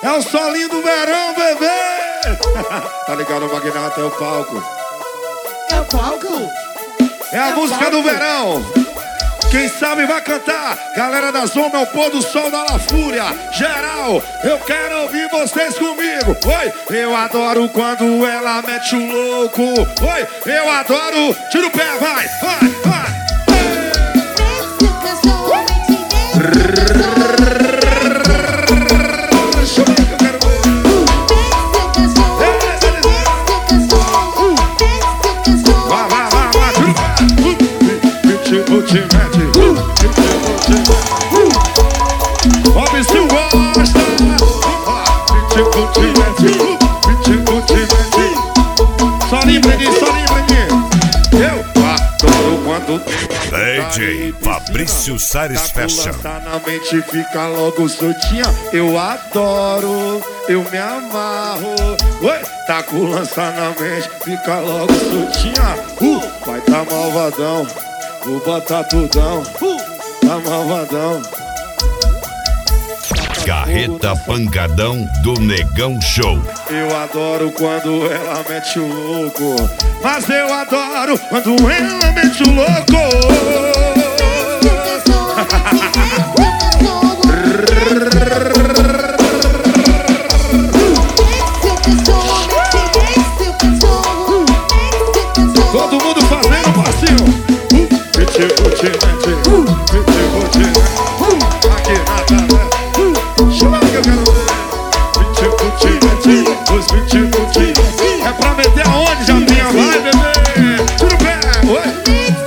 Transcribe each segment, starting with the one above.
É o solinho do verão, bebê. Tá ligado, o magnata é o palco. É o palco? É a música do verão. Quem sabe vai cantar. Galera da Zona, é o pôr do sol da La Fúria. Geral, eu quero ouvir vocês comigo. Oi, eu adoro quando ela mete o louco. Oi, eu adoro. Tira o pé, vai, vai, vai. DJ Fabrício Sares Fashion. Na mente fica logo soltinha. Eu adoro, eu me amarro. Oi, tá com lança na mente, fica logo soltinha. Vai tá malvadão, vou botar tudão. Tá malvadão. Carreta Pancadão do Negão Show. Eu adoro quando ela mete o louco, mas eu adoro quando ela mete o louco. Todo mundo fazendo passinho. Aqui nada. Chama que eu quero ver. É pra meter aonde, Japinha? Vai, bebê. Tira o pé. Oi.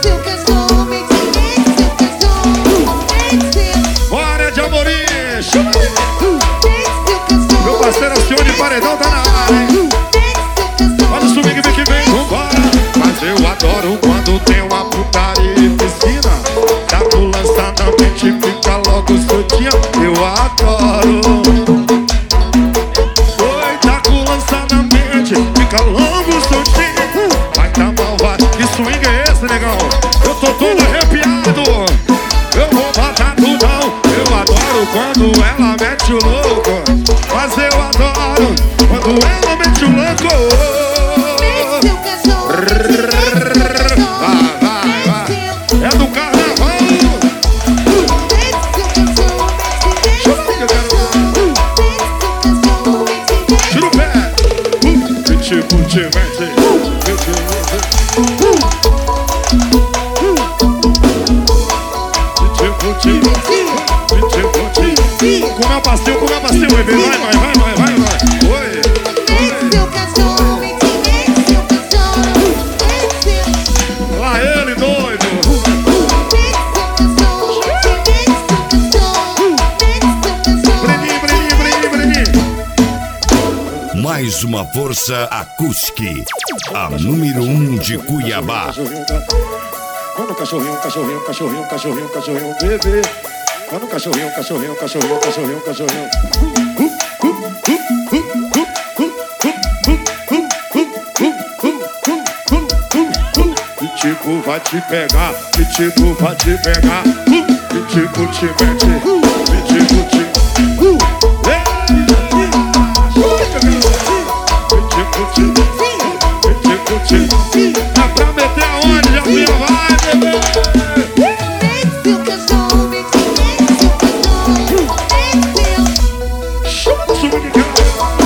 Bora de Amorim. Chama. Meu parceiro Alcione Paredão tá na área, hein? Pode subir que vem. Vambora. Mas eu adoro quando tem uma putaria e piscina. Dá pro lançar na mente, fica logo soltinha. Eu adoro. Oi, tá com lança na mente, fica logo soltinho. Vai tá mal, vai. Que swing é esse, negão? Eu tô todo arrepiado. Eu vou botar tudão. Eu adoro quando ela mete o louco, mas eu adoro quando ela mete o louco. É do carnaval. Tira o pé. Com meu passeio, bebê. Vai. Oi. Lá ele, doido. Breninho. Mais uma força acústica. A número 1 de Cuiabá. Mano, cachorrinho, bebê. Mano, cachorrinho. Pitbull vai te pegar, Pitbull vai te pegar. Pitbull te mete, Pitbull te... Dá pra meter aonde, Japinha? Vai, bebê! Chama o sumo de cara.